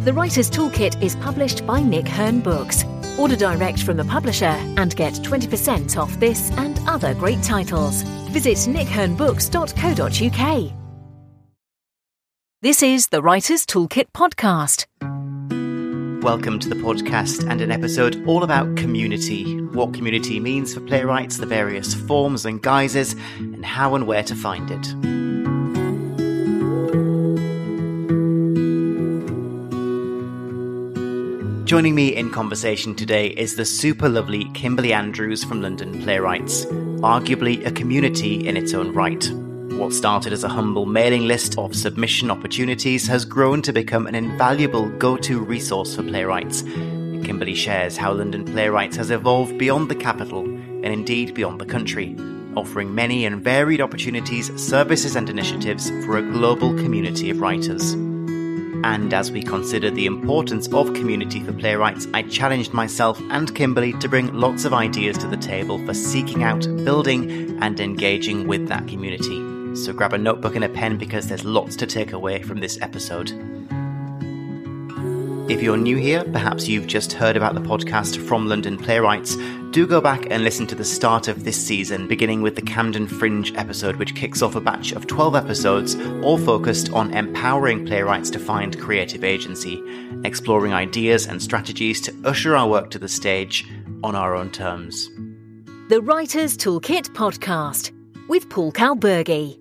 The Writer's Toolkit is published by Nick Hern Books. Order direct from the publisher and get 20% off this and other great titles. Visit nickhernbooks.co.uk. This is the Writer's Toolkit podcast. Welcome to the podcast and an episode all about community, what community means for playwrights, the various forms and guises, and how and where to find it. Joining me in conversation today is the super lovely Kimberly Andrews from London Playwrights, arguably a community in its own right. What started as a humble mailing list of submission opportunities has grown to become an invaluable go-to resource for playwrights. And Kimberly shares how London Playwrights has evolved beyond the capital and indeed beyond the country, offering many and varied opportunities, services and initiatives for a global community of writers. And as we consider the importance of community for playwrights, I challenged myself and Kimberly to bring lots of ideas to the table for seeking out, building and engaging with that community. So grab a notebook and a pen because there's lots to take away from this episode. If you're new here, perhaps you've just heard about the podcast from London Playwrights, do go back and listen to the start of this season, beginning with the Camden Fringe episode, which kicks off a batch of 12 episodes, all focused on empowering playwrights to find creative agency, exploring ideas and strategies to usher our work to the stage on our own terms. The Writer's Toolkit podcast with Paul Kalburgi.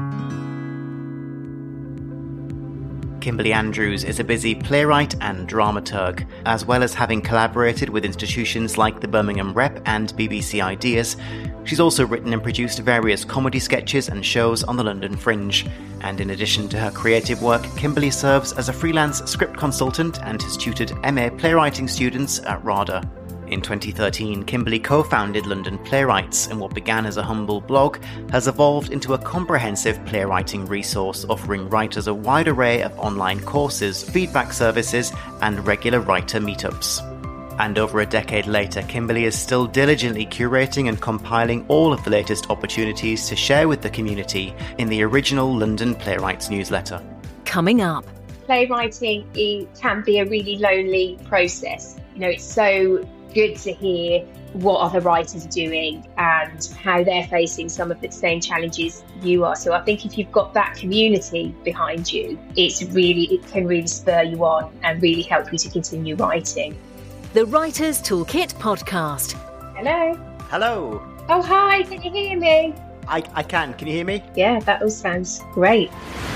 Kimberly Andrews is a busy playwright and dramaturg, as well as having collaborated with institutions like the Birmingham Rep and BBC Ideas. She's also written and produced various comedy sketches and shows on the London Fringe. And in addition to her creative work, Kimberly serves as a freelance script consultant and has tutored MA playwriting students at RADA. In 2013, Kimberly co-founded London Playwrights, and what began as a humble blog has evolved into a comprehensive playwriting resource offering writers a wide array of online courses, feedback services, and regular writer meetups. And over a decade later, Kimberly is still diligently curating and compiling all of the latest opportunities to share with the community in the original London Playwrights newsletter. Coming up. Playwriting can be a really lonely process. It's so good to hear what other writers are doing and how they're facing some of the same challenges you are. So I think if you've got that community behind you, it can really spur you on and really help you to continue writing. The Writer's Toolkit podcast. Hello. Hello. Oh, hi. Can you hear me? I can. Can you hear me? Yeah, that all sounds great.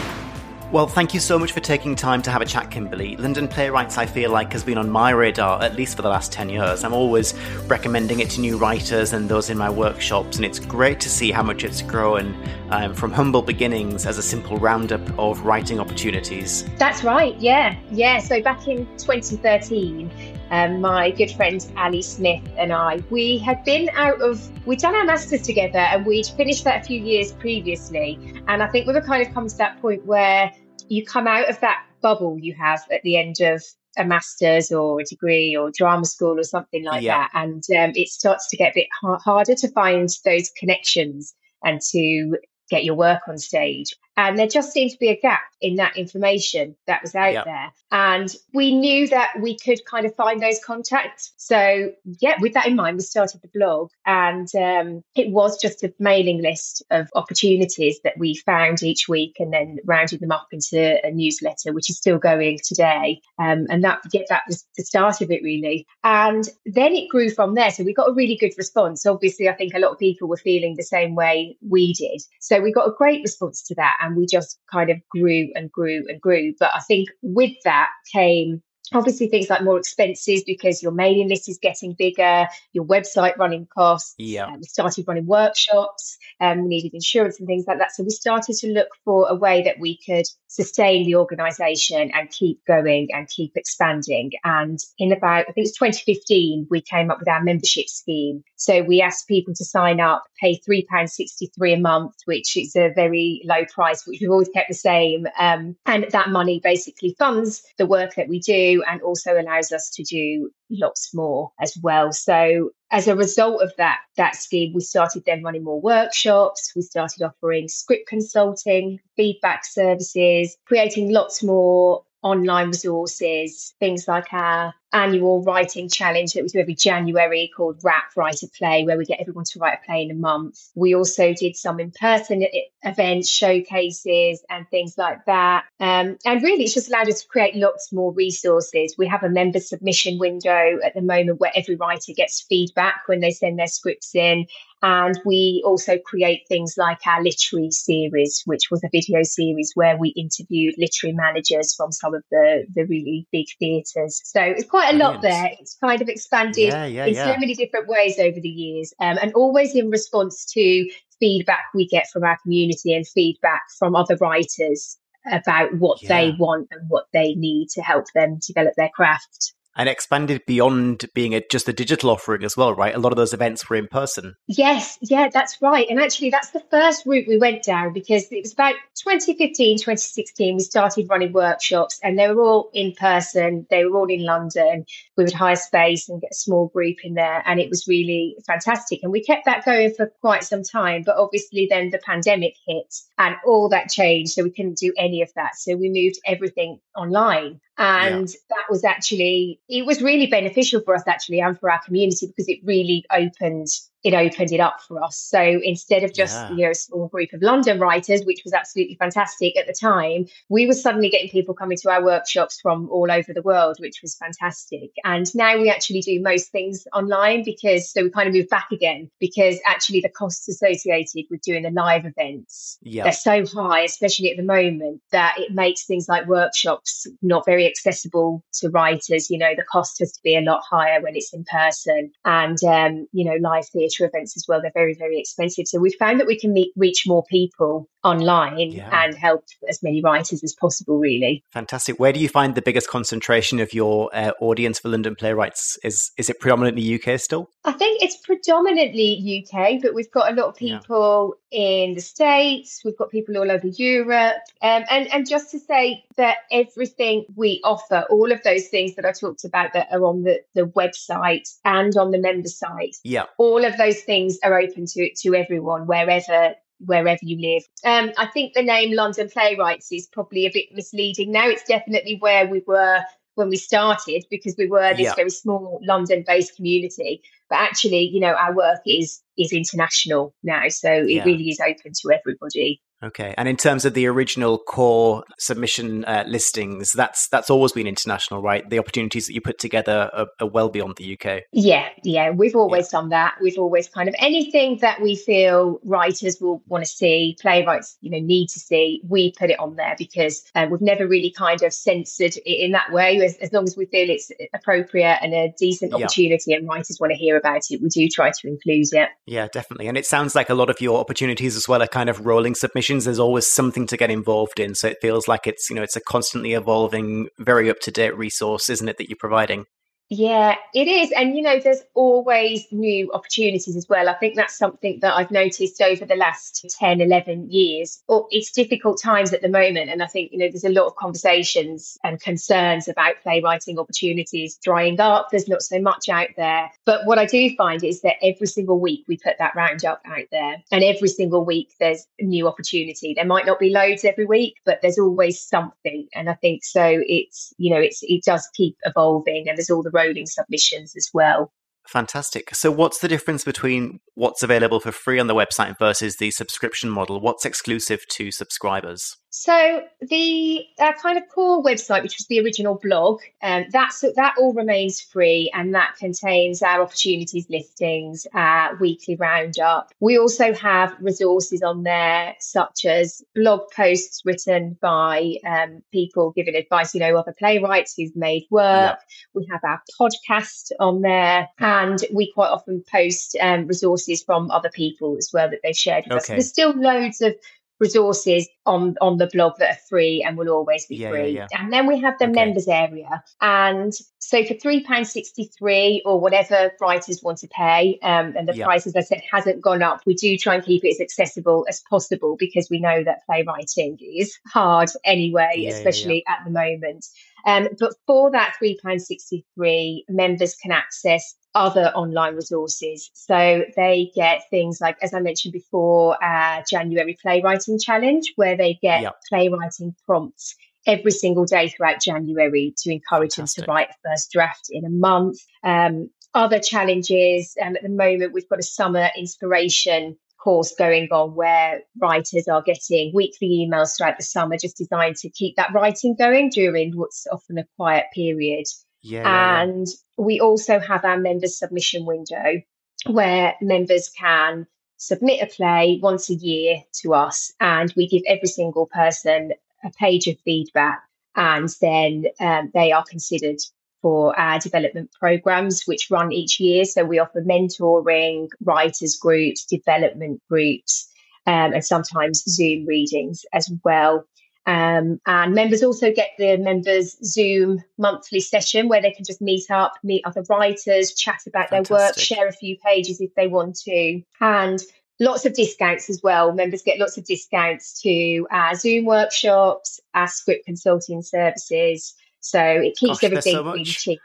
Well, thank you so much for taking time to have a chat, Kimberly. London Playwrights, I feel like, has been on my radar, at least for the last 10 years. I'm always recommending it to new writers and those in my workshops, and it's great to see how much it's grown from humble beginnings as a simple roundup of writing opportunities. That's right, yeah. So back in 2013, my good friend Ali Smith and I, we'd done our masters together and we'd finished that a few years previously. And I think we were kind of come to that point where you come out of that bubble you have at the end of a master's or a degree or drama school or something like that. And it starts to get a bit harder to find those connections and to get your work on stage. And there just seemed to be a gap in that information that was out there. And we knew that we could kind of find those contacts. So, with that in mind, we started the blog. And it was just a mailing list of opportunities that we found each week and then rounded them up into a newsletter, which is still going today. And that was the start of it, really. And then it grew from there. So we got a really good response. Obviously, I think a lot of people were feeling the same way we did. So we got a great response to that. And we just kind of grew and grew and grew. But I think with that came obviously things like more expenses because your mailing list is getting bigger, your website running costs. We started running workshops, we needed insurance and things like that. So we started to look for a way that we could sustain the organisation and keep going and keep expanding. And in about, I think it was 2015, we came up with our membership scheme. So we asked people to sign up, pay £3.63 a month, which is a very low price, which we've always kept the same. And that money basically funds the work that we do and also allows us to do lots more as well. So as a result of that scheme, we started then running more workshops. We started offering script consulting, feedback services, creating lots more online resources, things like our annual writing challenge that we do every January called Write a Play, where we get everyone to write a play in a month. We also did some in-person events, showcases and things like that. And really, it's just allowed us to create lots more resources. We have a member submission window at the moment where every writer gets feedback when they send their scripts in. And we also create things like our literary series, which was a video series where we interviewed literary managers from some of the really big theatres. So it's quite a lot there. It's kind of expanded in so many different ways over the years, and always in response to feedback we get from our community and feedback from other writers about what they want and what they need to help them develop their craft. And expanded beyond being just a digital offering as well, right? A lot of those events were in person. Yes, yeah, that's right. And actually, that's the first route we went down, because it was about 2015, 2016, we started running workshops, and they were all in person. They were all in London. We would hire space and get a small group in there. And it was really fantastic. And we kept that going for quite some time. But obviously then the pandemic hit and all that changed. So we couldn't do any of that. So we moved everything online. And that was actually, it was really beneficial for us actually, and for our community, because it really opened it up for us. So instead of just, a small group of London writers, which was absolutely fantastic at the time, we were suddenly getting people coming to our workshops from all over the world, which was fantastic. And now we actually do most things online, so we kind of moved back again, because actually the costs associated with doing the live events, they're so high, especially at the moment, that it makes things like workshops not very accessible to writers. The cost has to be a lot higher when it's in person. And, live theatre events as well, they're very, very expensive. So we found that we can reach more people online and help as many writers as possible, really. Fantastic. Where do you find the biggest concentration of your audience for London playwrights? Is it predominantly UK still? I think it's predominantly UK, but we've got a lot of people in the States. We've got people all over Europe. And just to say that everything we offer, all of those things that I talked about that are on the website and on the member site, all of those things are open to everyone, wherever you live. I think the name London Playwrights is probably a bit misleading now. It's definitely where we were when we started, because we were this very small London-based community. But actually, our work is international now. So it really is open to everybody. Okay. And in terms of the original core submission listings, that's always been international, right? The opportunities that you put together are well beyond the UK. Yeah. We've always done that. We've always kind of anything that we feel writers will want to see, playwrights, need to see, we put it on there, because we've never really kind of censored it in that way. As long as we feel it's appropriate and a decent opportunity and writers want to hear about it, we do try to include it. Yeah, definitely. And it sounds like a lot of your opportunities as well are kind of rolling submissions. There's always something to get involved in. So it feels like it's a constantly evolving, very up-to-date resource, isn't it, that you're providing? Yeah, it is. And, there's always new opportunities as well. I think that's something that I've noticed over the last 10, 11 years. It's difficult times at the moment. And I think, there's a lot of conversations and concerns about playwriting opportunities drying up. There's not so much out there. But what I do find is that every single week we put that roundup out there. And every single week there's a new opportunity. There might not be loads every week, but there's always something. And I think so it does keep evolving, and there's all the rolling submissions as well. Fantastic. So what's the difference between what's available for free on the website versus the subscription model? What's exclusive to subscribers? So the kind of core website, which was the original blog, that all remains free, and that contains our opportunities listings, our weekly roundup. We also have resources on there, such as blog posts written by people giving advice, other playwrights who've made work. We have our podcast on there, and we quite often post resources from other people as well that they've shared with us. There's still loads of resources on the blog that are free and will always be free. And then we have the members area. And so for £3.63 or whatever writers want to pay, and the price, as I said, hasn't gone up, we do try and keep it as accessible as possible, because we know that playwriting is hard anyway, especially at the moment. But for that £3.63, members can access other online resources. So they get things like, as I mentioned before, January Playwriting Challenge, where they get playwriting prompts every single day throughout January to encourage them to write a first draft in a month. Other challenges, at the moment, we've got a summer inspiration course going on where writers are getting weekly emails throughout the summer, just designed to keep that writing going during what's often a quiet period. And we also have our members submission window where members can submit a play once a year to us, and we give every single person a page of feedback, and then they are considered for our development programs, which run each year. So we offer mentoring, writers groups, development groups, and sometimes Zoom readings as well. And members also get the members Zoom monthly session where they can just meet up, meet other writers, chat about their work, share a few pages if they want to. And lots of discounts as well. Members get lots of discounts to our Zoom workshops, our script consulting services. So it keeps everything really cheap.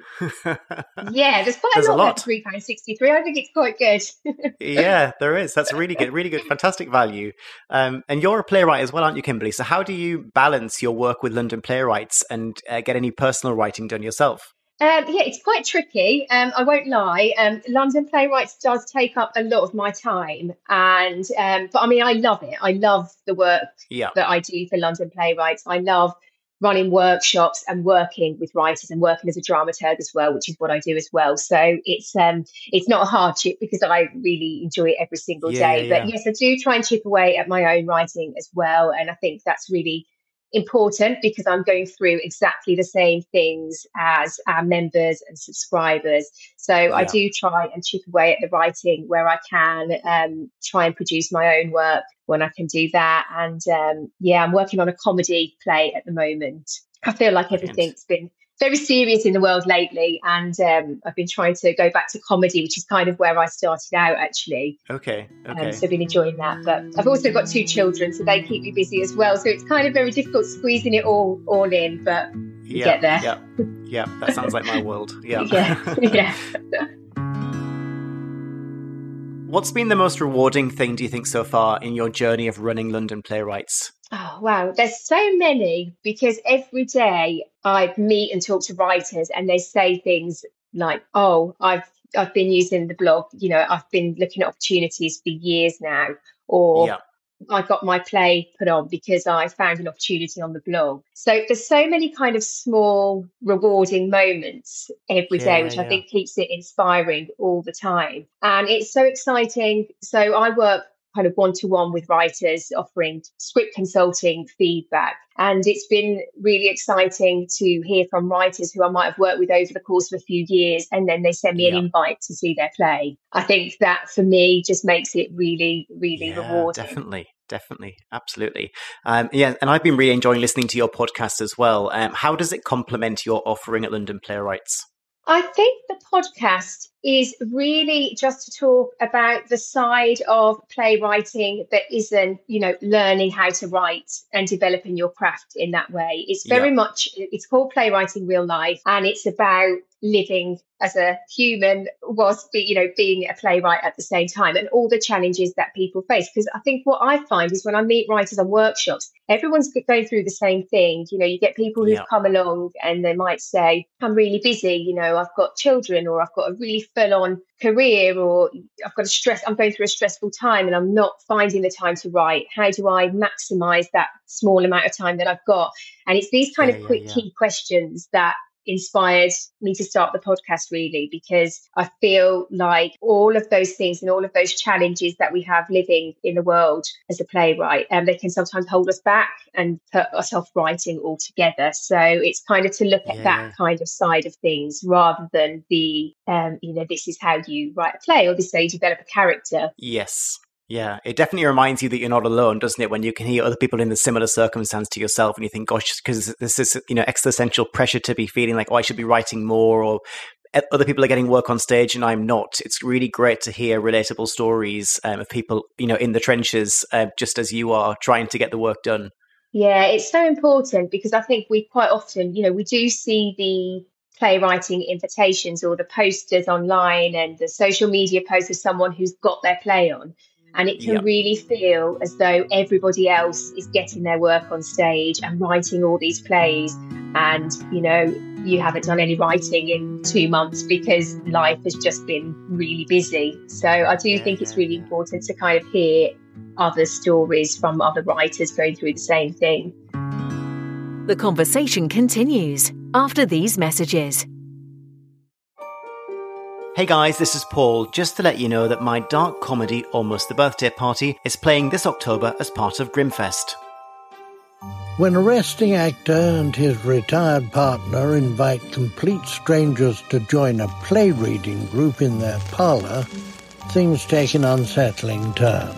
Yeah, there's quite a lot. £3.63. I think it's quite good. Yeah, there is. That's really good, fantastic value. And you're a playwright as well, aren't you, Kimberly? So how do you balance your work with London Playwrights and get any personal writing done yourself? Yeah, it's quite tricky. I won't lie. London Playwrights does take up a lot of my time, and but I mean, I love it. I love the work that I do for London Playwrights. I love running workshops and working with writers and working as a dramaturg as well, which is what I do as well. So it's not a hardship because I really enjoy it every single day. But yes, I do try and chip away at my own writing as well, and I think that's really important because I'm going through exactly the same things as our members and subscribers. So I do try and chip away at the writing where I can, try and produce my own work when I can do that. And I'm working on a comedy play at the moment. I feel like everything's been very serious in the world lately, and I've been trying to go back to comedy, which is kind of where I started out actually. Okay. So I've been enjoying that, but I've also got 2 children, so they keep me busy as well. So it's kind of very difficult squeezing it all in, but you get there. Yeah, that sounds like my world. Yeah. Yeah. What's been the most rewarding thing, do you think, so far in your journey of running London Playwrights? Oh, wow. There's so many, because every day I meet and talk to writers and they say things like, oh, I've been using the blog, I've been looking at opportunities for years now, or I got my play put on because I found an opportunity on the blog. So there's so many kind of small rewarding moments every day, which I think keeps it inspiring all the time. And it's so exciting. So I work kind of one-to-one with writers, offering script consulting feedback. And it's been really exciting to hear from writers who I might have worked with over the course of a few years, and then they send me an invite to see their play. I think that for me just makes it really, really rewarding. Definitely. Absolutely. And I've been really enjoying listening to your podcast as well. How does it complement your offering at London Playwrights? I think the podcast is really just to talk about the side of playwriting that isn't, learning how to write and developing your craft in that way. It's very much, it's called Playwriting Real Life, and it's about living as a human whilst being a playwright at the same time, and all the challenges that people face. Because I think what I find is when I meet writers on workshops, everyone's going through the same thing. You get people who've come along and they might say, I'm really busy, I've got children, or I've got a really full-on career, or I'm going through a stressful time and I'm not finding the time to write. How do I maximize that small amount of time that I've got? And it's these kind of quick key questions that inspired me to start the podcast, really, because I feel like all of those things and all of those challenges that we have living in the world as a playwright, they can sometimes hold us back and put us off writing altogether. So it's kind of to look at that kind of side of things rather than the, this is how you write a play, or this is how you develop a character. Yes. Yeah, it definitely reminds you that you're not alone, doesn't it? When you can hear other people in the similar circumstance to yourself and you think, gosh, because this is, existential pressure to be feeling like, oh, I should be writing more, or other people are getting work on stage and I'm not. It's really great to hear relatable stories of people, in the trenches, just as you are trying to get the work done. Yeah, it's so important because I think we quite often, we do see the playwriting invitations or the posters online and the social media posts of someone who's got their play on. And it can really feel as though everybody else is getting their work on stage and writing all these plays. And, you know, you haven't done any writing in 2 months because life has just been really busy. So I do think it's really important to kind of hear other stories from other writers going through the same thing. The conversation continues after these messages. Hey guys, this is Paul. Just to let you know that my dark comedy Almost the Birthday Party is playing this October as part of Grimfest. When a resting actor and his retired partner invite complete strangers to join a play reading group in their parlour, things take an unsettling turn.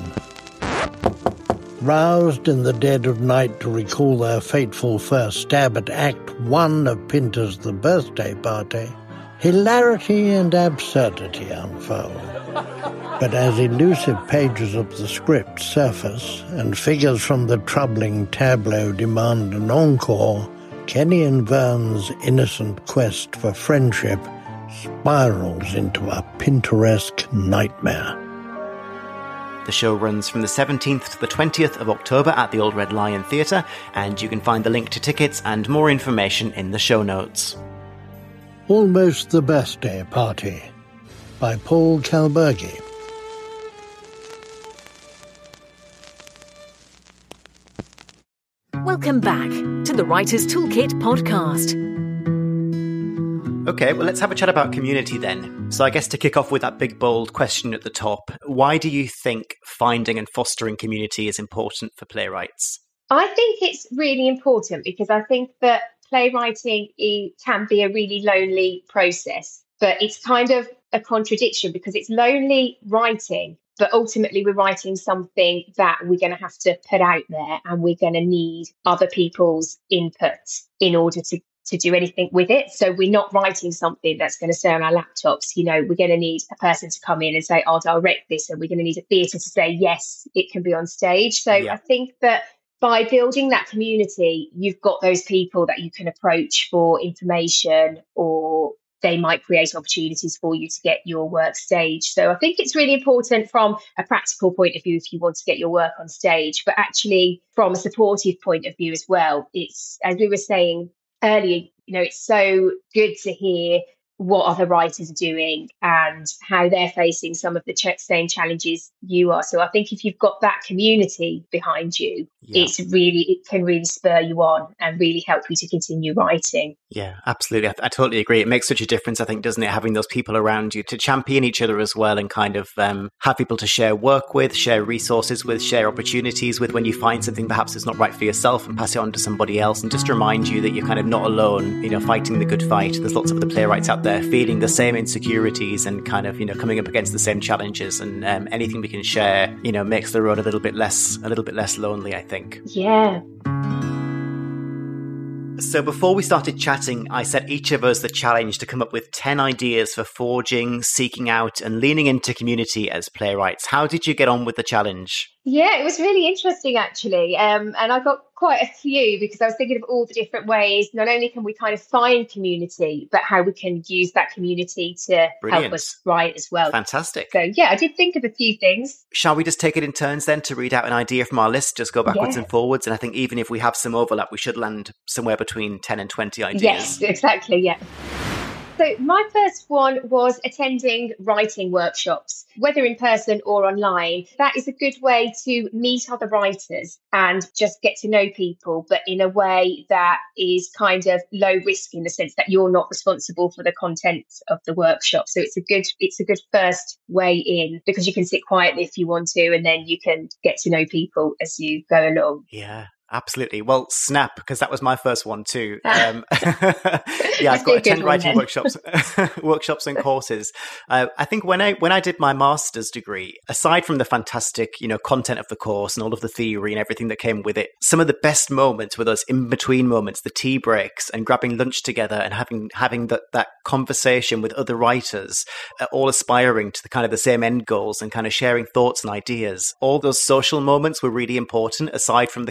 Roused in the dead of night to recall their fateful first stab at Act 1 of Pinter's The Birthday Party, hilarity and absurdity unfold. But as elusive pages of the script surface and figures from the troubling tableau demand an encore, Kenny and Vern's innocent quest for friendship spirals into a Pinteresque nightmare. The show runs from the 17th to the 20th of October at the Old Red Lion Theatre, and you can find the link to tickets and more information in the show notes. Almost the Birthday Party by Paul Kalburgi. Welcome back to the Writer's Toolkit podcast. Okay, well, let's have a chat about community then. So I guess to kick off with that big, bold question at the top, why do you think finding and fostering community is important for playwrights? I think it's really important because I think that playwriting can be a really lonely process, but it's kind of a contradiction because it's lonely writing, but ultimately we're writing something that we're going to have to put out there and we're going to need other people's input in order to do anything with it. So we're not writing something that's going to stay on our laptops. You know, we're going to need a person to come in and say, I'll direct this. And we're going to need a theatre to say, yes, it can be on stage. So I think that by building that community, you've got those people that you can approach for information, or they might create opportunities for you to get your work staged. So I think it's really important from a practical point of view if you want to get your work on stage, but actually from a supportive point of view as well. It's, as we were saying earlier, you know, it's so good to hear what other writers are doing and how they're facing some of the same challenges you are. So I think if you've got that community behind you, it can really spur you on and really help you to continue writing. Yeah, absolutely. I totally agree. It makes such a difference, I think, doesn't it? Having those people around you to champion each other as well and kind of have people to share work with, share resources with, share opportunities with when you find something perhaps that's not right for yourself and pass it on to somebody else and just remind you that you're kind of not alone, you know, fighting the good fight. There's lots of other playwrights out there feeling the same insecurities and kind of, you know, coming up against the same challenges, and anything we can share, you know, makes the road a little bit less lonely, I think. Yeah. So before we started chatting, I set each of us the challenge to come up with 10 ideas for forging, seeking out and leaning into community as playwrights. How did you get on with the challenge? Yeah, it was really interesting, actually. And I got quite a few because I was thinking of all the different ways. Not only can we kind of find community, but how we can use that community to help us write as well. Fantastic. So, yeah, I did think of a few things. Shall we just take it in turns then to read out an idea from our list, just go backwards and forwards? And I think even if we have some overlap, we should land somewhere between 10 and 20 ideas. Yes, exactly, yeah. So my first one was attending writing workshops, whether in person or online. That is a good way to meet other writers and just get to know people, but in a way that is kind of low risk in the sense that you're not responsible for the content of the workshop. So it's a good first way in because you can sit quietly if you want to, and then you can get to know people as you go along. Yeah. Absolutely. Well, snap, because that was my first one too. I've got attend writing workshops and courses. I think when I did my master's degree, aside from the fantastic, you know, content of the course and all of the theory and everything that came with it, some of the best moments were those in between moments, the tea breaks and grabbing lunch together and having that conversation with other writers, all aspiring to the same end goals and kind of sharing thoughts and ideas. All those social moments were really important aside from the content of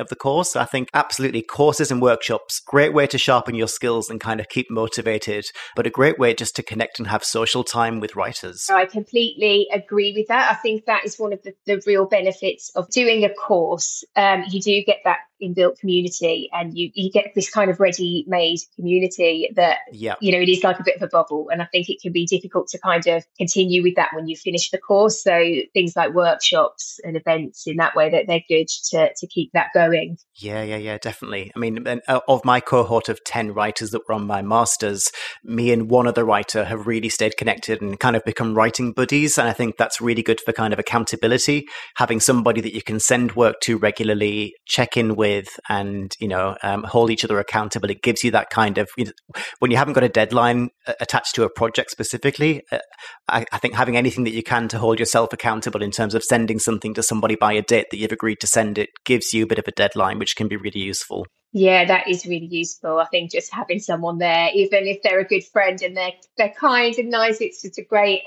the course. I think absolutely courses and workshops, great way to sharpen your skills and kind of keep motivated, but a great way just to connect and have social time with writers. I completely agree with that. I think that is one of the real benefits of doing a course. You do get that inbuilt community, and you get this kind of ready-made community that, it is like a bit of a bubble. And I think it can be difficult to kind of continue with that when you finish the course. So things like workshops and events in that way, that they're good to keep that going. Yeah, definitely. I mean, of my cohort of 10 writers that were on my master's, me and one other writer have really stayed connected and kind of become writing buddies. And I think that's really good for kind of accountability, having somebody that you can send work to regularly, check in with, and hold each other accountable. It gives you that kind of, when you haven't got a deadline attached to a project specifically, I think having anything that you can to hold yourself accountable in terms of sending something to somebody by a date that you've agreed to send it gives you a bit of a deadline, which can be really useful. Yeah, that is really useful. I think just having someone there, even if they're a good friend and they're kind and nice, it's just a great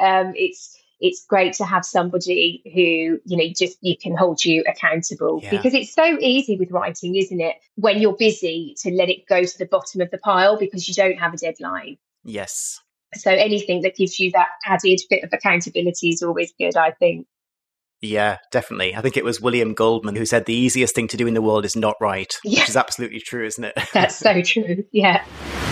it's great to have somebody who, you can hold you accountable, because it's so easy with writing, isn't it? When you're busy, to let it go to the bottom of the pile because you don't have a deadline. Yes. So anything that gives you that added bit of accountability is always good, I think. Yeah, definitely. I think it was William Goldman who said the easiest thing to do in the world is not write, which is absolutely true, isn't it? That's so true. Yeah.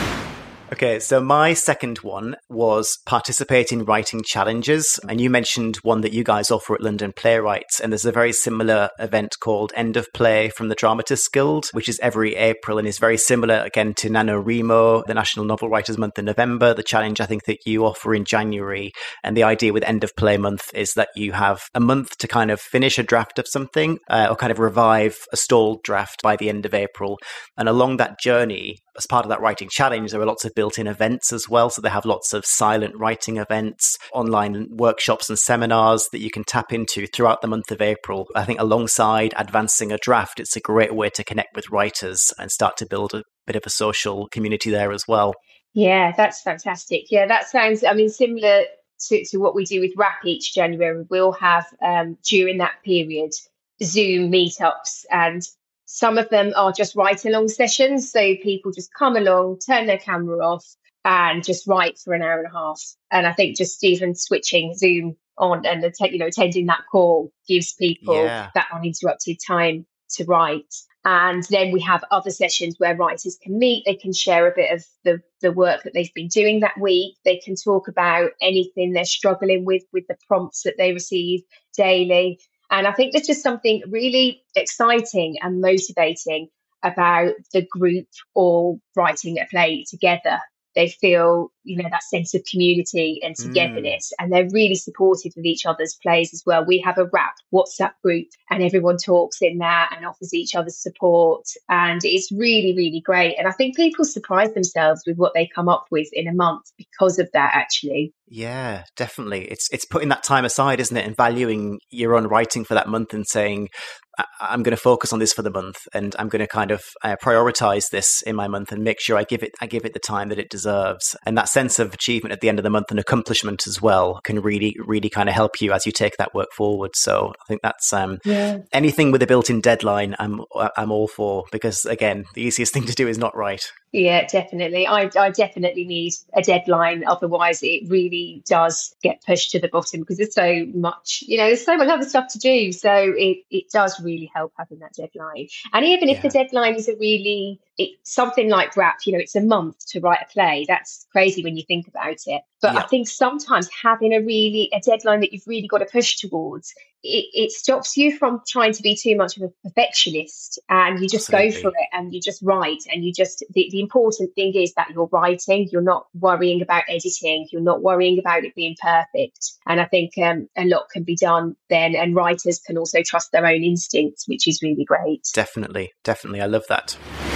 Okay, so my second one was participate in writing challenges. And you mentioned one that you guys offer at London Playwrights. And there's a very similar event called End of Play from the Dramatists Guild, which is every April and is very similar, again, to NaNoWriMo, the National Novel Writers Month in November, the challenge I think that you offer in January. And the idea with End of Play month is that you have a month to kind of finish a draft of something or kind of revive a stalled draft by the end of April. And along that journey, as part of that writing challenge, there are lots of built-in events as well. So they have lots of silent writing events, online workshops and seminars that you can tap into throughout the month of April. I think alongside advancing a draft, it's a great way to connect with writers and start to build a bit of a social community there as well. Yeah, that's fantastic. Yeah, that sounds, similar to what we do with RAP each January. We'll have, during that period, Zoom meetups, and some of them are just write-along sessions. So people just come along, turn their camera off, and just write for an hour and a half. And I think just even switching Zoom on and attending that call gives people that uninterrupted time to write. And then we have other sessions where writers can meet. They can share a bit of the work that they've been doing that week. They can talk about anything they're struggling with the prompts that they receive daily. And I think there's just something really exciting and motivating about the group all writing a play together. They feel, that sense of community and togetherness, and they're really supportive of each other's plays as well. We have a RAP WhatsApp group, and everyone talks in that and offers each other support. And it's really, really great. And I think people surprise themselves with what they come up with in a month because of that, actually. Yeah, definitely. It's putting that time aside, isn't it? And valuing your own writing for that month and saying, I'm going to focus on this for the month, and I'm going to kind of prioritize this in my month and make sure I give it the time that it deserves. And that sense of achievement at the end of the month and accomplishment as well can really, really kind of help you as you take that work forward. So I think that's anything with a built-in deadline, I'm all for, because again, the easiest thing to do is not write. Yeah, definitely. I definitely need a deadline. Otherwise, it really does get pushed to the bottom because there's so much, there's so much other stuff to do. So it does really help having that deadline. And even if the deadline isn't really something like RAP, it's a month to write a play. That's crazy when you think about it. But I think sometimes having a deadline that you've really got to push towards, it stops you from trying to be too much of a perfectionist, and you just go for it and you just write, and you just, the important thing is that you're writing, you're not worrying about editing, you're not worrying about it being perfect. And I think a lot can be done then, and writers can also trust their own instincts, which is really great. Definitely. I love that.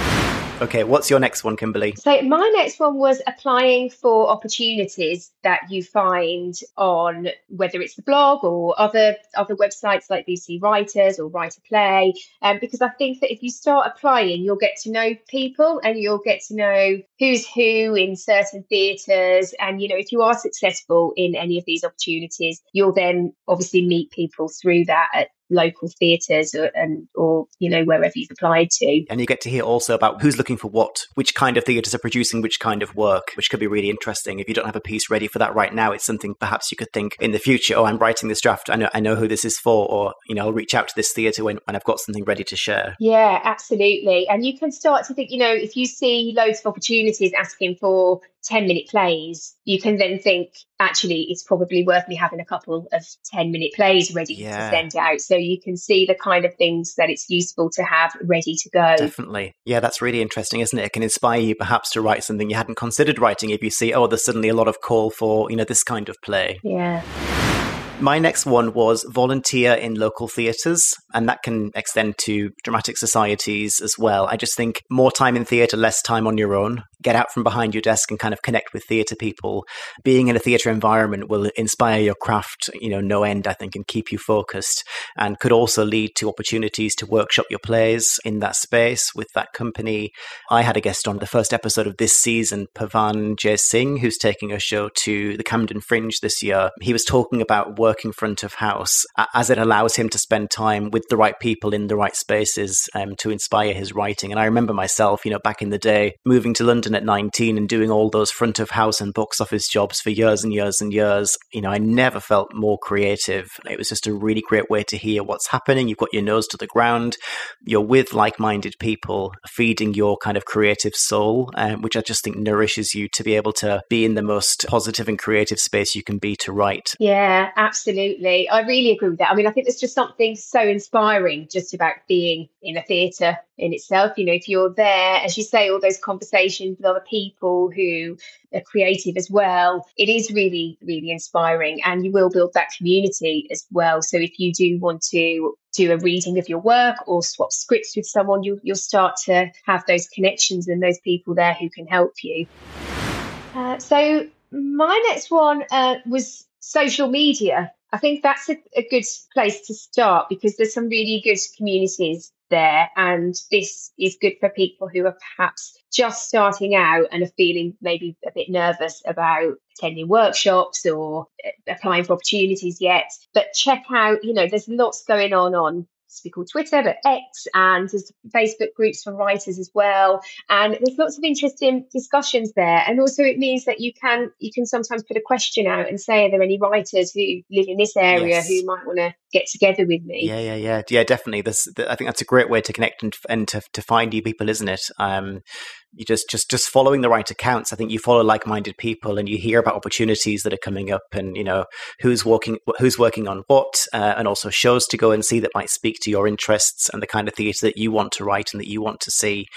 Okay, what's your next one, Kimberly? So my next one was applying for opportunities that you find on, whether it's the blog or other websites like BBC Writers or Write a Play, because I think that if you start applying, you'll get to know people and you'll get to know who's who in certain theatres. And, if you are successful in any of these opportunities, you'll then obviously meet people through that at local theatres or wherever you've applied to. And you get to hear also about who's looking for what, which kind of theatres are producing which kind of work, which could be really interesting. If you don't have a piece ready for that right now, it's something perhaps you could think in the future, oh, I'm writing this draft, I know who this is for, or, I'll reach out to this theatre when I've got something ready to share. Yeah, absolutely. And you can start to think, if you see loads of opportunities asking for 10-minute plays, you can then think, actually, it's probably worth me having a couple of 10-minute plays ready to send out. So you can see the kind of things that it's useful to have ready to go. Definitely. Yeah, that's really interesting, isn't it? It can inspire you perhaps to write something you hadn't considered writing if you see, oh, there's suddenly a lot of call for, this kind of play. Yeah. My next one was volunteer in local theatres, and that can extend to dramatic societies as well. I just think more time in theatre, less time on your own. Get out from behind your desk and kind of connect with theatre people. Being in a theatre environment will inspire your craft, no end, I think, and keep you focused, and could also lead to opportunities to workshop your plays in that space with that company. I had a guest on the first episode of this season, Pavan Jay Singh, who's taking a show to the Camden Fringe this year. He was talking about working front of house as it allows him to spend time with the right people in the right spaces to inspire his writing. And I remember myself, back in the day, moving to London at 19 and doing all those front of house and box office jobs for years and years and years. I never felt more creative. It was just a really great way to hear what's happening. You've got your nose to the ground. You're with like-minded people feeding your kind of creative soul, which I just think nourishes you to be able to be in the most positive and creative space you can be to write. Yeah, absolutely. I really agree with that. I mean, I think there's just something so inspiring just about being in a theatre in itself. If you're there, as you say, all those conversations with other people who are creative as well, it is really, really inspiring, and you will build that community as well. So if you do want to do a reading of your work or swap scripts with someone, you'll start to have those connections and those people there who can help you. So my next one was social media. I think that's a good place to start because there's some really good communities there, and this is good for people who are perhaps just starting out and are feeling maybe a bit nervous about attending workshops or applying for opportunities yet. But check out, there's lots going on we call Twitter, but X, and there's Facebook groups for writers as well. And there's lots of interesting discussions there. And also it means that you can sometimes put a question out and say, are there any writers who live in this area who might want to get together with me? Yeah, definitely. I think that's a great way to connect and to find new people, isn't it? You just following the right accounts. I think you follow like-minded people and you hear about opportunities that are coming up, and who's working on what, and also shows to go and see that might speak to your interests and the kind of theatre that you want to write and that you want to see.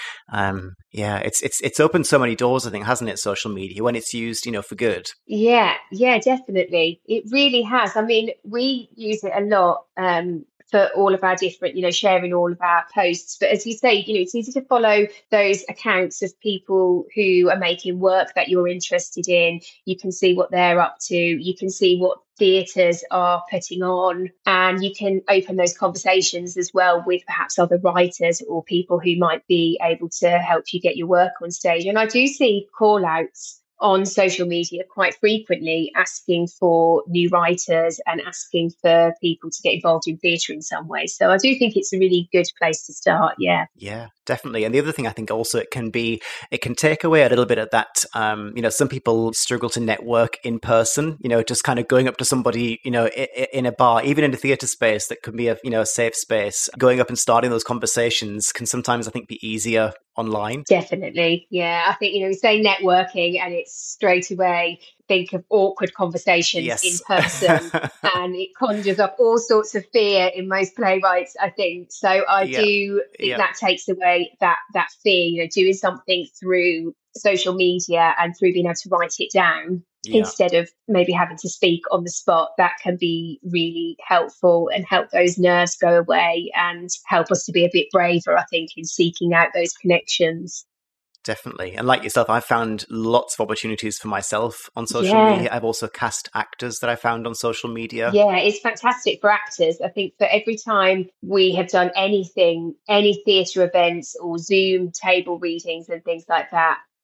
It's opened so many doors, I think, hasn't it? Social media, when it's used, for good. Yeah, definitely, it really has. I mean, we use it a lot. For all of our different, sharing all of our posts. But as you say, it's easy to follow those accounts of people who are making work that you're interested in. You can see what they're up to. You can see what theatres are putting on, and you can open those conversations as well with perhaps other writers or people who might be able to help you get your work on stage. And I do see call outs on social media quite frequently asking for new writers and asking for people to get involved in theatre in some way. So I do think it's a really good place to start. Yeah, definitely. And the other thing I think also it can take away a little bit of that, some people struggle to network in person, just kind of going up to somebody, in a bar, even in a theatre space that can be a safe space. Going up and starting those conversations can sometimes, I think, be easier online. Definitely. Yeah. I think, we say networking and it's straight away think of awkward conversations in person and it conjures up all sorts of fear in most playwrights, I think. So I do think that takes away that fear, doing something through social media and through being able to write it down instead of maybe having to speak on the spot. That can be really helpful and help those nerves go away and help us to be a bit braver, I think, in seeking out those connections. Definitely. And like yourself, I've found lots of opportunities for myself on social media. I've also cast actors that I found on social media. Yeah, it's fantastic for actors. I think for every time we have done anything, any theatre events or Zoom table readings and things like that,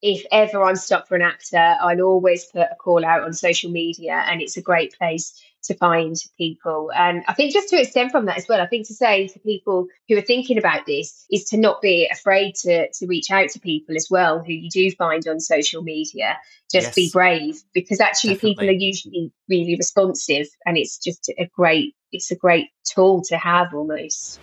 if ever I'm stuck for an actor, I'll always put a call out on social media, and it's a great place to find people. And I think just to extend from that as well, I think to say to people who are thinking about this is to not be afraid to reach out to people as well who you do find on social media. Just be brave, because actually people are usually really responsive, and it's just a great tool to have almost.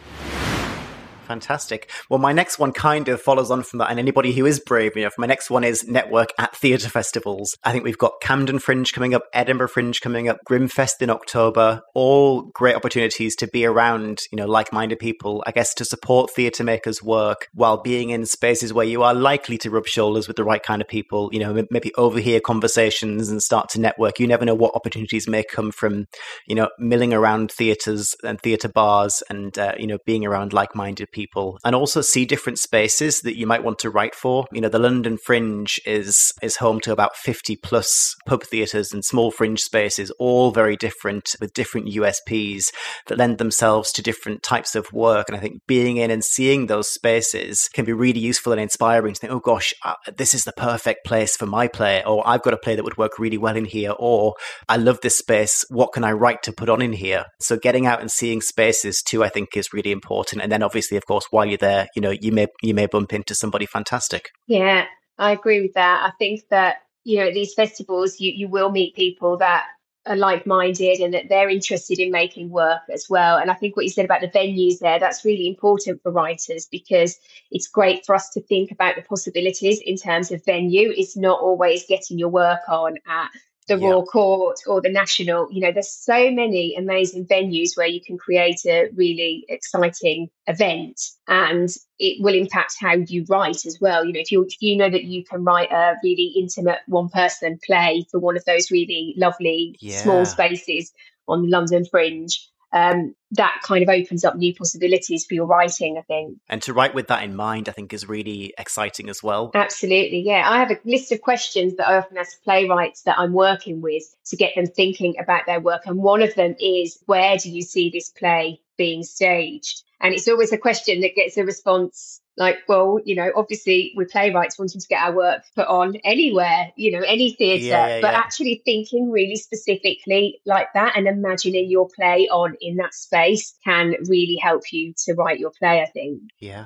Fantastic. Well, my next one kind of follows on from that. And anybody who is brave enough, my next one is network at theatre festivals. I think we've got Camden Fringe coming up, Edinburgh Fringe coming up, Grimfest in October, all great opportunities to be around, like-minded people, I guess, to support theatre makers' work while being in spaces where you are likely to rub shoulders with the right kind of people, maybe overhear conversations and start to network. You never know what opportunities may come from, milling around theatres and theatre bars and, being around like-minded people, and also see different spaces that you might want to write for. The London Fringe is home to about 50 plus pub theatres and small fringe spaces, all very different with different USPs that lend themselves to different types of work. And I think being in and seeing those spaces can be really useful and inspiring to think, oh gosh, this is the perfect place for my play, or I've got a play that would work really well in here, or I love this space, what can I write to put on in here? So getting out and seeing spaces too, I think, is really important. And then obviously, of course, while you're there, you may bump into somebody fantastic. Yeah, I agree with that. I think that, at these festivals, you will meet people that are like-minded and that they're interested in making work as well. And I think what you said about the venues there, that's really important for writers, because it's great for us to think about the possibilities in terms of venue. It's not always getting your work on at the Royal Court or the National. There's so many amazing venues where you can create a really exciting event, and it will impact how you write as well. If you know that you can write a really intimate one-person play for one of those really lovely small spaces on the London Fringe, that kind of opens up new possibilities for your writing, I think. And to write with that in mind, I think, is really exciting as well. Absolutely, yeah. I have a list of questions that I often ask playwrights that I'm working with to get them thinking about their work. And one of them is, where do you see this play being staged? And it's always a question that gets a response like, well, obviously we're playwrights wanting to get our work put on anywhere, any theatre, but actually thinking really specifically like that and imagining your play on in that space can really help you to write your play, I think. Yeah.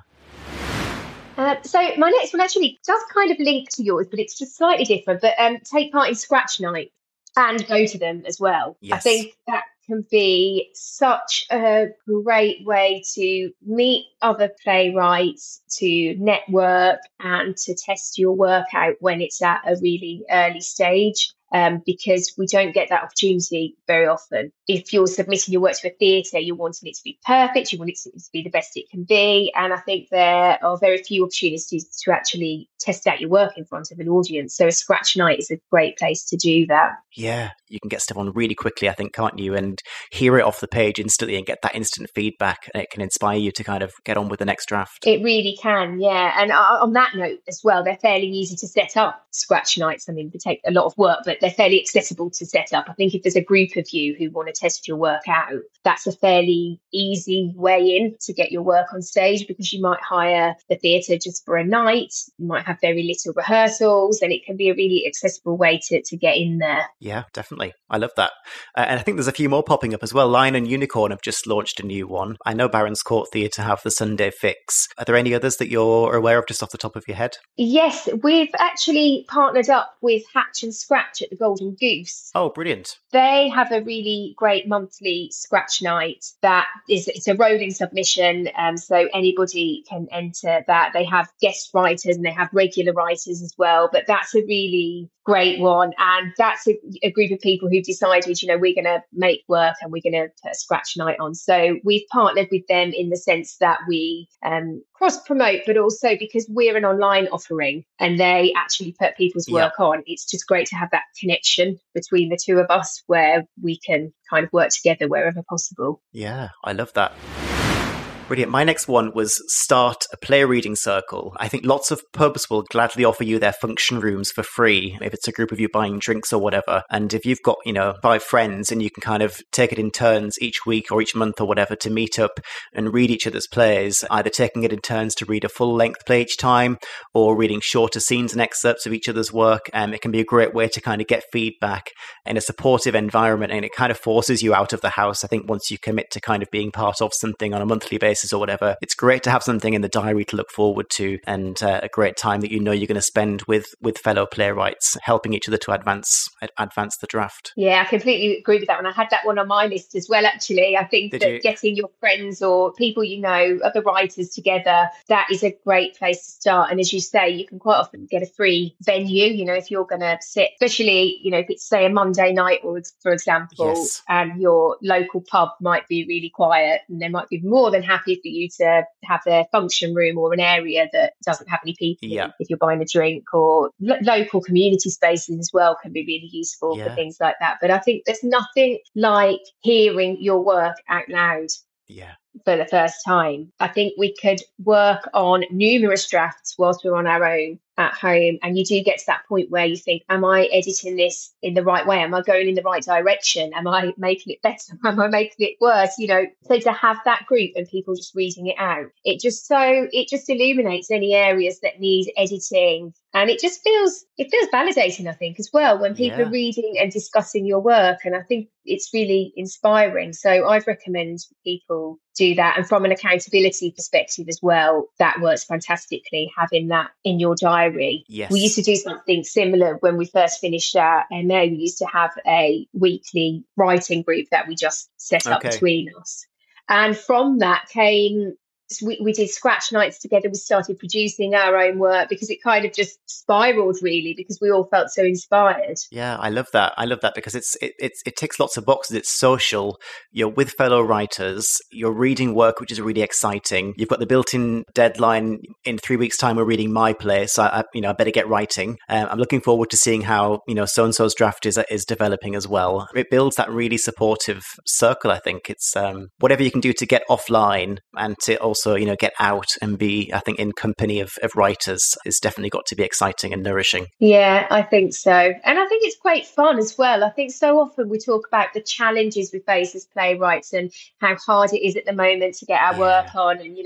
So my next one actually does kind of link to yours, but it's just slightly different. But take part in Scratch Night and go to them as well. Yes. I think that can be such a great way to meet other playwrights, to network and to test your work out when it's at a really early stage. Because we don't get that opportunity very often. If you're submitting your work to a theatre, you're wanting it to be perfect, you want it to be the best it can be. And I think there are very few opportunities to actually test out your work in front of an audience. So a Scratch Night is a great place to do that. Yeah, you can get stuff on really quickly, I think, can't you? And hear it off the page instantly and get that instant feedback. And it can inspire you to kind of get on with the next draft. It really can, yeah. And on that note as well, they're fairly easy to set up, Scratch Nights. I mean, they take a lot of work, but they're fairly accessible to set up. I think if there's a group of you who want to test your work out, that's a fairly easy way in to get your work on stage, because you might hire the theatre just for a night. You might have very little rehearsals, and it can be a really accessible way to get in there. Yeah, definitely. I love that. And I think there's a few more popping up as well. Lion and Unicorn have just launched a new one. I know Barons Court Theatre have the Sunday Fix. Are there any others that you're aware of just off the top of your head? Yes, we've actually partnered up with Hatch and Scratch at the Golden Goose. Oh, brilliant. They have a really great monthly Scratch Night that it's a rolling submission, so anybody can enter that. They have guest writers and they have regular writers as well, but that's a really great one, and that's a group of people who've decided, we're going to make work and we're going to put a Scratch Night on. So we've partnered with them in the sense that we cross-promote, but also because we're an online offering and they actually put people's work on. It's just great to have that connection between the two of us where we can kind of work together wherever possible. Yeah, I love that. Brilliant. My next one was start a play reading circle. I think lots of pubs will gladly offer you their function rooms for free if it's a group of you buying drinks or whatever. And if you've got, 5 friends and you can kind of take it in turns each week or each month or whatever to meet up and read each other's plays, either taking it in turns to read a full length play each time or reading shorter scenes and excerpts of each other's work. It can be a great way to kind of get feedback in a supportive environment, and it kind of forces you out of the house. I think once you commit to kind of being part of something on a monthly basis or whatever, it's great to have something in the diary to look forward to, and a great time that you're going to spend with fellow playwrights, helping each other to advance the draft. Yeah, I completely agree with that one. I had that one on my list as well, actually. I think getting your friends or people other writers together, that is a great place to start. And as you say, you can quite often get a free venue, if you're going to sit, especially, if it's say a Monday night, or for example, yes. And your local pub might be really quiet, and they might be more than happy for you to have a function room or an area that doesn't have any people if you're buying a drink, or local community spaces as well can be really useful for things like that. But I think there's nothing like hearing your work out loud for the first time. I think we could work on numerous drafts whilst we're on our own at home, and you do get to that point where you think, am I editing this in the right way? Am I going in the right direction? Am I making it better? Am I making it worse? So to have that group and people just reading it out, it just illuminates any areas that need editing, and it feels validating, I think, as well, when people are reading and discussing your work. And I think it's really inspiring. So I'd recommend people do that. And from an accountability perspective as well, that works fantastically, having that in your diary. Yes. We used to do something similar when we first finished our MA. We used to have a weekly writing group that we just set up between us. And from that came, we did scratch nights together. We started producing our own work because it kind of just spiraled, really, because we all felt so inspired. Yeah, I love that. Because it ticks lots of boxes. It's social. You're with fellow writers. You're reading work, which is really exciting. You've got the built-in deadline. In 3 weeks' time, we're reading my play, so I better get writing. I'm looking forward to seeing how so-and-so's draft is developing as well. It builds that really supportive circle. I think it's whatever you can do to get offline and to also get out and be, I think, in company of writers is definitely got to be exciting and nourishing. Yeah, I think so. And I think it's quite fun as well. I think so often we talk about the challenges we face as playwrights and how hard it is at the moment to get our work on. And,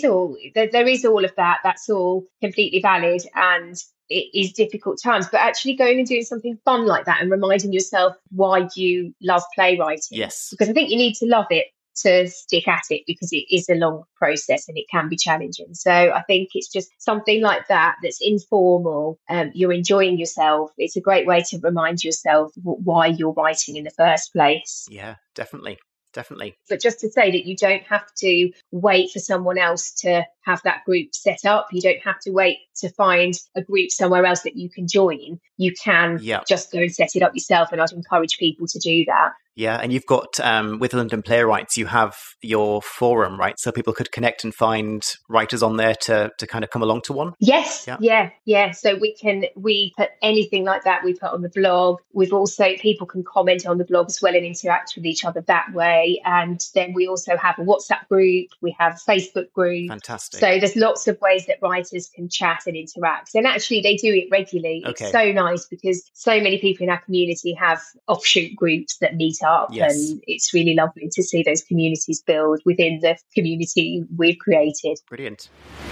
there is all of that. That's all completely valid. And it is difficult times, but actually going and doing something fun like that and reminding yourself why you love playwriting. Yes. Because I think you need to love it to stick at it, because it is a long process and it can be challenging. So I think it's just something like that that's informal. You're enjoying yourself. It's a great way to remind yourself why you're writing in the first place. Yeah, definitely. But just to say that you don't have to wait for someone else to have that group set up. You don't have to wait to find a group somewhere else that you can join. You can just go and set it up yourself, and I'd encourage people to do that. Yeah, and you've got, with London Playwrights, you have your forum, right? So people could connect and find writers on there to kind of come along to one? Yes, yeah. So we put anything like that, we put on the blog. We've also, people can comment on the blog as well and interact with each other that way. And then we also have a WhatsApp group, we have a Facebook group. Fantastic. So there's lots of ways that writers can chat and interact. And actually they do it regularly. It's so nice because so many people in our community have offshoot groups that meet up, and it's really lovely to see those communities build within the community we've created. Brilliant.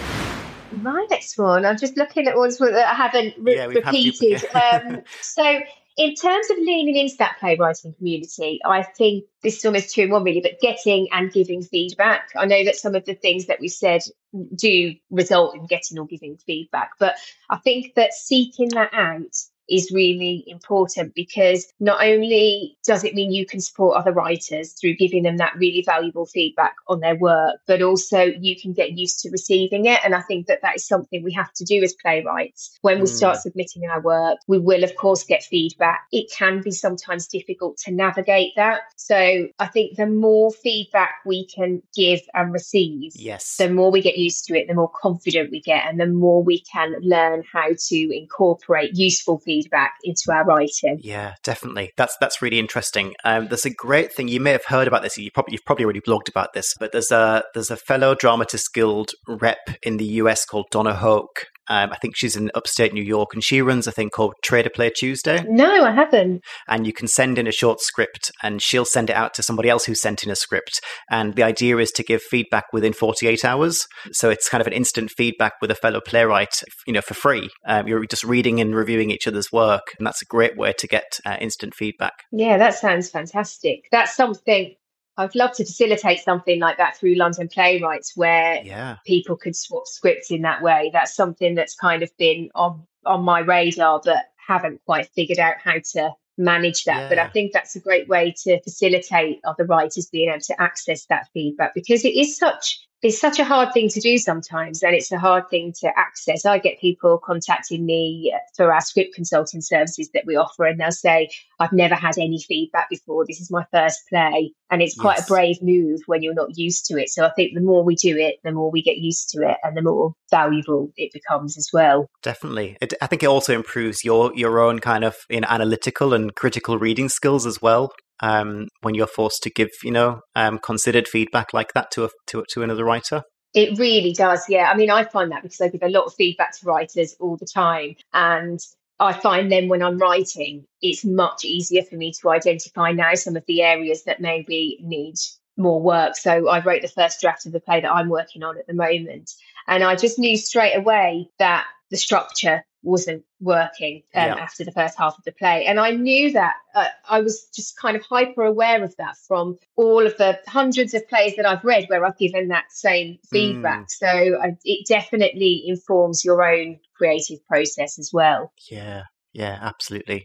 My next one, I'm just looking at ones that I haven't repeated. So in terms of leaning into that playwriting community, I think this is almost 2 in 1 really, but getting and giving feedback. I know that some of the things that we've said do result in getting or giving feedback, but I think that seeking that out is really important, because not only does it mean you can support other writers through giving them that really valuable feedback on their work, but also you can get used to receiving it. And I think that is something we have to do as playwrights. When we start submitting our work, we will, of course, get feedback. It can be sometimes difficult to navigate that. So I think the more feedback we can give and receive, the more we get used to it, the more confident we get, and the more we can learn how to incorporate useful feedback feedback into our writing. Yeah, definitely. That's really interesting. There's a great thing, you may have heard about this. You've probably already blogged about this, but there's a fellow Dramatists Guild rep in the US called Donna Hoke. I think she's in upstate New York, and she runs a thing called Trade a Play Tuesday. No, I haven't. And you can send in a short script, and she'll send it out to somebody else who sent in a script. And the idea is to give feedback within 48 hours. So it's kind of an instant feedback with a fellow playwright, for free. You're just reading and reviewing each other's work, and that's a great way to get instant feedback. Yeah, that sounds fantastic. That's something I'd love to facilitate, something like that through London Playwrights, where people could swap scripts in that way. That's something that's kind of been on my radar, but haven't quite figured out how to manage that. But I think that's a great way to facilitate other writers being able to access that feedback, because it's such a hard thing to do sometimes, and it's a hard thing to access. I get people contacting me for our script consulting services that we offer, and they'll say, I've never had any feedback before. This is my first play. And it's quite a brave move when you're not used to it. So I think the more we do it, the more we get used to it, and the more valuable it becomes as well. Definitely. I think it also improves your own kind of analytical and critical reading skills as well. When you're forced to give, considered feedback like that to another writer. It really does, yeah. I mean, I find that because I give a lot of feedback to writers all the time, and I find then when I'm writing, it's much easier for me to identify now some of the areas that maybe need more work. So I wrote the first draft of the play that I'm working on at the moment, and I just knew straight away that the structure wasn't working after the first half of the play. And I knew that I was just kind of hyper aware of that from all of the hundreds of plays that I've read where I've given that same feedback. So it definitely informs your own creative process as well. Yeah, absolutely.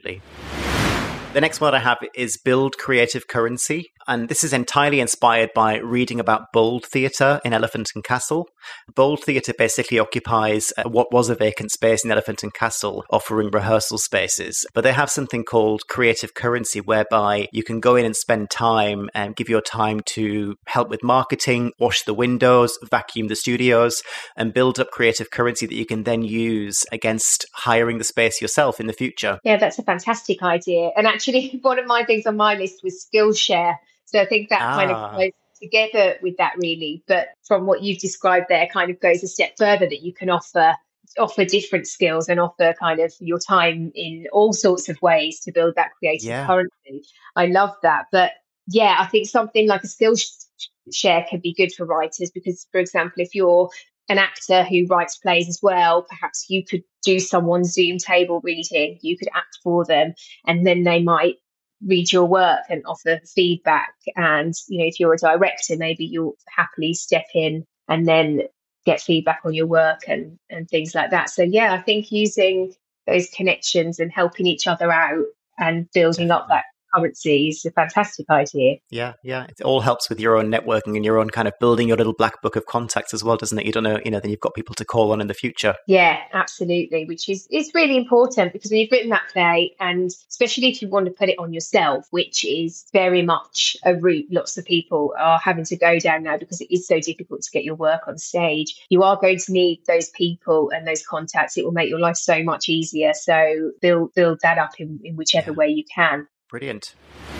The next one I have is Build Creative Currency. And this is entirely inspired by reading about Bold Theatre in Elephant and Castle. Bold Theatre basically occupies what was a vacant space in Elephant and Castle, offering rehearsal spaces. But they have something called Creative Currency, whereby you can go in and spend time and give your time to help with marketing, wash the windows, vacuum the studios, and build up creative currency that you can then use against hiring the space yourself in the future. Yeah, that's a fantastic idea. And actually, one of my things on my list was Skillshare. So I think that kind of goes together with that, really. But from what you've described there, kind of goes a step further, that you can offer different skills and offer kind of your time in all sorts of ways to build that creative currency. I love that. But yeah, I think something like a Skillshare can be good for writers, because, for example, if you're an actor who writes plays as well, perhaps you could do someone's Zoom table reading, you could act for them, and then they might read your work and offer feedback. And if you're a director, maybe you'll happily step in and then get feedback on your work and things like that. So yeah, I think using those connections and helping each other out and building up that currency is a fantastic idea. Yeah. It all helps with your own networking and your own kind of building your little black book of contacts as well, doesn't it? You don't know, then you've got people to call on in the future. Yeah, absolutely. Which is really important, because when you've written that play, and especially if you want to put it on yourself, which is very much a route lots of people are having to go down now because it is so difficult to get your work on stage, you are going to need those people and those contacts. It will make your life so much easier. So build that up in whichever way you can. Brilliant.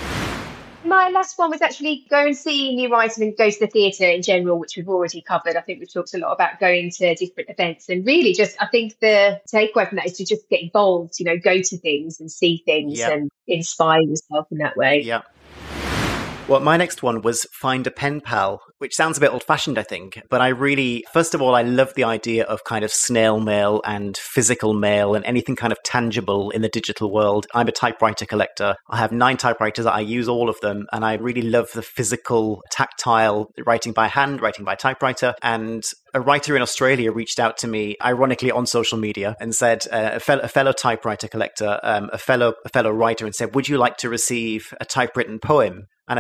My last one was actually go and see new writing and go to the theatre in general, which we've already covered. I think we've talked a lot about going to different events, and really just, I think the takeaway from that is to just get involved, go to things and see things and inspire yourself in that way. Yeah. Well, my next one was Find a Pen Pal, which sounds a bit old-fashioned, I think. But first of all, I love the idea of kind of snail mail and physical mail and anything kind of tangible in the digital world. I'm a typewriter collector. I have 9 typewriters. I use all of them. And I really love the physical, tactile writing by hand, writing by typewriter. And a writer in Australia reached out to me, ironically, on social media, and said, a fellow typewriter collector, a fellow writer, and said, would you like to receive a typewritten poem? And I thought,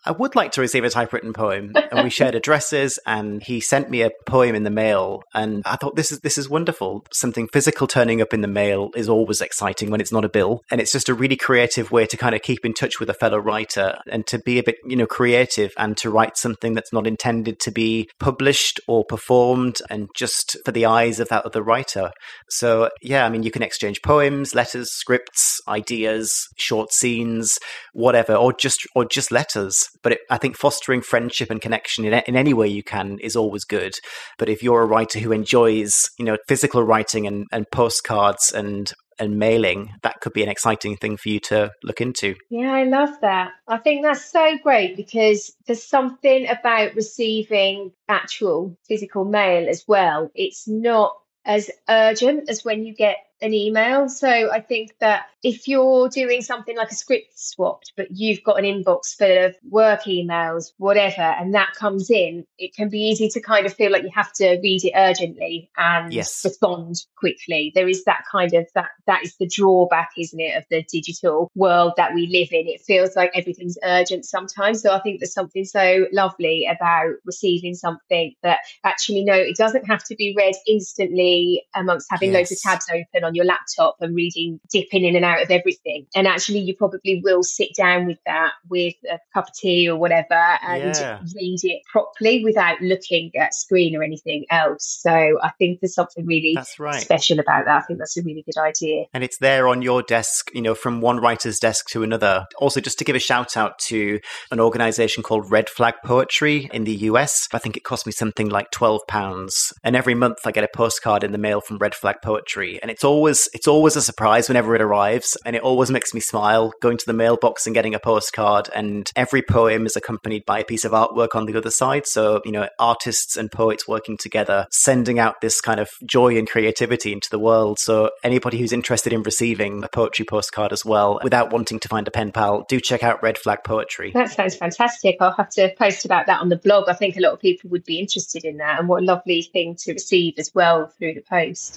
I would like to receive a typewritten poem. And we shared addresses, and he sent me a poem in the mail. And I thought, this is wonderful. Something physical turning up in the mail is always exciting when it's not a bill. And it's just a really creative way to kind of keep in touch with a fellow writer and to be a bit, creative and to write something that's not intended to be published or performed and just for the eyes of that other writer. So, yeah, I mean, you can exchange poems, letters, scripts, ideas, short scenes, whatever, or just letters. But I think fostering friendship and connection in any way you can is always good. But if you're a writer who enjoys, physical writing and postcards and mailing, that could be an exciting thing for you to look into. Yeah, I love that. I think that's so great because there's something about receiving actual physical mail as well. It's not as urgent as when you get an email. So I think that if you're doing something like a script swapped, but you've got an inbox full of work emails, whatever, and that comes in, it can be easy to kind of feel like you have to read it urgently and respond quickly. There is that kind of, that is the drawback, isn't it, of the digital world that we live in. It feels like everything's urgent sometimes. So I think there's something so lovely about receiving something that actually, no, it doesn't have to be read instantly amongst having loads of tabs open on your laptop and dipping in and out of everything. And actually you probably will sit down with that with a cup of tea or whatever and read it properly without looking at screen or anything else. So I think there's something really special about that. I think that's a really good idea. And it's there on your desk, from one writer's desk to another. Also, just to give a shout out to an organization called Red Flag Poetry in the US. I think it cost me something like £12. And every month I get a postcard in the mail from Red Flag Poetry. And it's always a surprise whenever it arrives, and it always makes me smile going to the mailbox and getting a postcard. And every poem is accompanied by a piece of artwork on the other side. So, artists and poets working together, sending out this kind of joy and creativity into the world. So anybody who's interested in receiving a poetry postcard as well, without wanting to find a pen pal, do check out Red Flag Poetry. That sounds fantastic. I'll have to post about that on the blog. I think a lot of people would be interested in that, and what a lovely thing to receive as well through the post.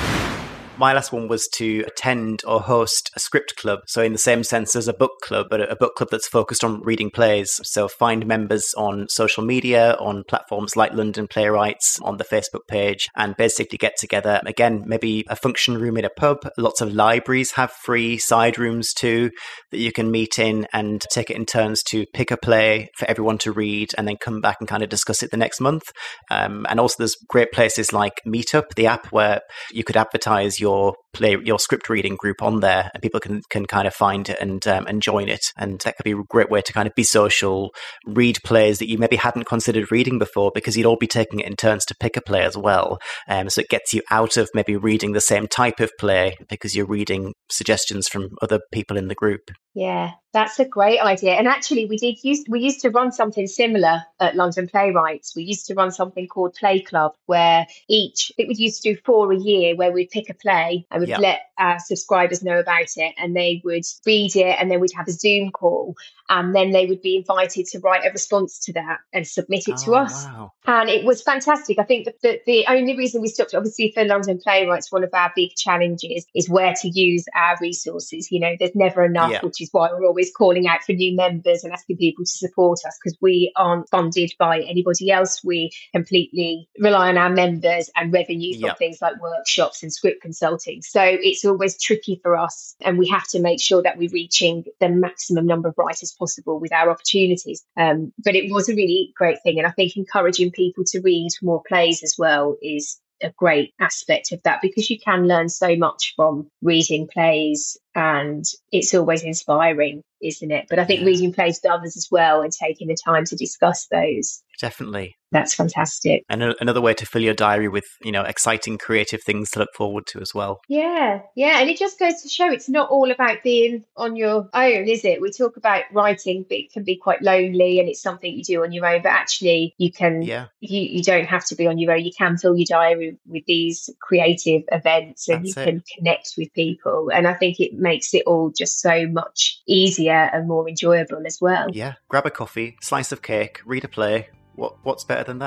My last one was to attend or host a script club. So in the same sense as a book club, but a book club that's focused on reading plays. So find members on social media, on platforms like London Playwrights, on the Facebook page, and basically get together. Again, maybe a function room in a pub. Lots of libraries have free side rooms too that you can meet in and take it in turns to pick a play for everyone to read and then come back and kind of discuss it the next month. And also there's great places like Meetup, the app where you could advertise your script reading group on there, and people can kind of find it and join it. And that could be a great way to kind of be social, read plays that you maybe hadn't considered reading before, because you'd all be taking it in turns to pick a play as well. So it gets you out of maybe reading the same type of play because you're reading suggestions from other people in the group. Yeah, that's a great idea. And actually, we used to run something similar at London Playwrights. We used to run something called Play Club, where I think we used to do 4 a year, where we'd pick a play and we'd let our subscribers know about it, and they would read it, and then we'd have a Zoom call, and then they would be invited to write a response to that and submit it to us. Wow. And it was fantastic. I think that the only reason we stopped, obviously for London Playwrights, one of our big challenges is where to use our resources. There's never enough, which is why we're always calling out for new members and asking people to support us, because we aren't funded by anybody else. We completely rely on our members and revenue from things like workshops and script consulting. So it's always tricky for us, and we have to make sure that we're reaching the maximum number of writers possible with our opportunities. But it was a really great thing, and I think encouraging people to read more plays as well is a great aspect of that, because you can learn so much from reading plays, and it's always inspiring, isn't it? But I think reading plays to others as well and taking the time to discuss those. Definitely. That's fantastic. And another way to fill your diary with, exciting creative things to look forward to as well. Yeah. And it just goes to show it's not all about being on your own, is it? We talk about writing, but it can be quite lonely and it's something you do on your own. But actually, you can, you don't have to be on your own. You can fill your diary with these creative events, and you can connect with people. And I think it makes it all just so much easier and more enjoyable as well. Yeah. Grab a coffee, slice of cake, read a play. What's better than that?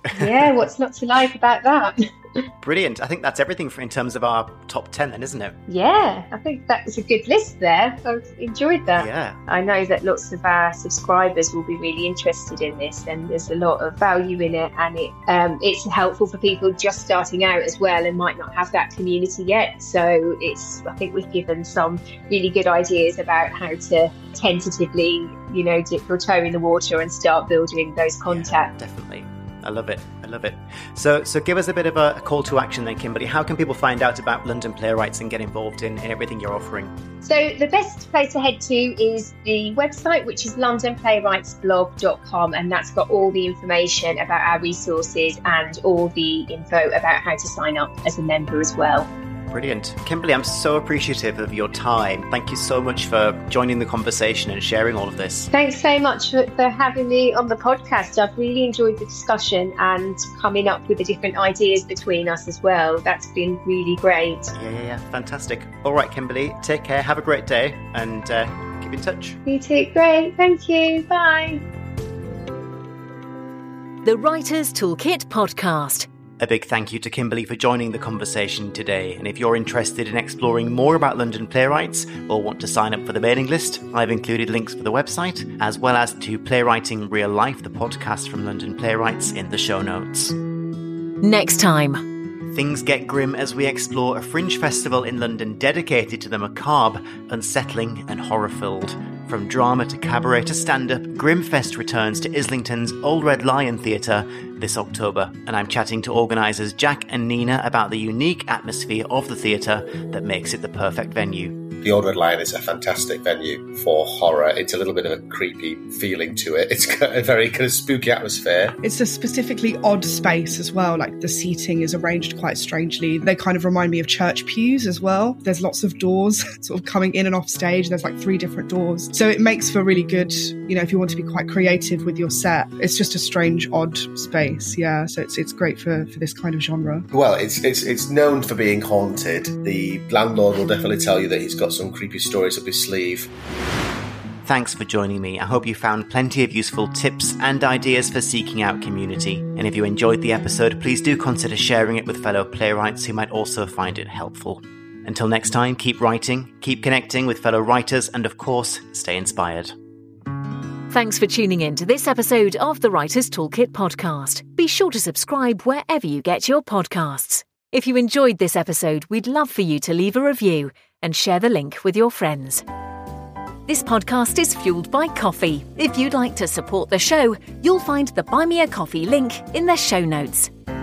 Yeah, what's not to like about that? Brilliant. I think that's everything in terms of our top 10 then, isn't it? Yeah, I think that was a good list there. I've enjoyed that. Yeah. I know that lots of our subscribers will be really interested in this, and there's a lot of value in it, and it's helpful for people just starting out as well and might not have that community yet. So I think we've given some really good ideas about how to tentatively, dip your toe in the water and start building those contacts. Yeah, definitely. I love it. So give us a bit of a call to action then, Kimberly. How can people find out about London Playwrights and get involved in everything you're offering? So the best place to head to is the website, which is londonplaywrightsblog.com, and that's got all the information about our resources and all the info about how to sign up as a member as well. Brilliant. Kimberly, I'm so appreciative of your time. Thank you so much for joining the conversation and sharing all of this. Thanks so much for having me on the podcast. I've really enjoyed the discussion and coming up with the different ideas between us as well. That's been really great. Yeah. Fantastic. All right, Kimberly, take care. Have a great day and keep in touch. You too. Great. Thank you. Bye. The Writer's Toolkit Podcast. A big thank you to Kimberly for joining the conversation today. And if you're interested in exploring more about London Playwrights or want to sign up for the mailing list, I've included links for the website, as well as to Playwriting Real Life, the podcast from London Playwrights, in the show notes. Next time. Things get grim as we explore a fringe festival in London dedicated to the macabre, unsettling and horror-filled. From drama to cabaret to stand-up, Grimfest returns to Islington's Old Red Lion Theatre this October, and I'm chatting to organisers Jack and Nina about the unique atmosphere of the theatre that makes it the perfect venue. The Old Red Lion is a fantastic venue for horror. It's a little bit of a creepy feeling to it. It's got a very kind of spooky atmosphere. It's a specifically odd space as well. Like the seating is arranged quite strangely. They kind of remind me of church pews as well. There's lots of doors sort of coming in and off stage. There's like 3 different doors. So it makes for really good, if you want to be quite creative with your set. It's just a strange, odd space. Yeah, so it's great for this kind of genre. Well, it's known for being haunted. The landlord will definitely tell you that he's got some creepy stories up his sleeve. Thanks for joining me. I hope you found plenty of useful tips and ideas for seeking out community. And if you enjoyed the episode, please do consider sharing it with fellow playwrights who might also find it helpful. Until next time, keep writing, keep connecting with fellow writers, and of course, stay inspired. Thanks for tuning in to this episode of the Writer's Toolkit podcast. Be sure to subscribe wherever you get your podcasts. If you enjoyed this episode, we'd love for you to leave a review and share the link with your friends. This podcast is fueled by coffee. If you'd like to support the show, you'll find the Buy Me a Coffee link in the show notes.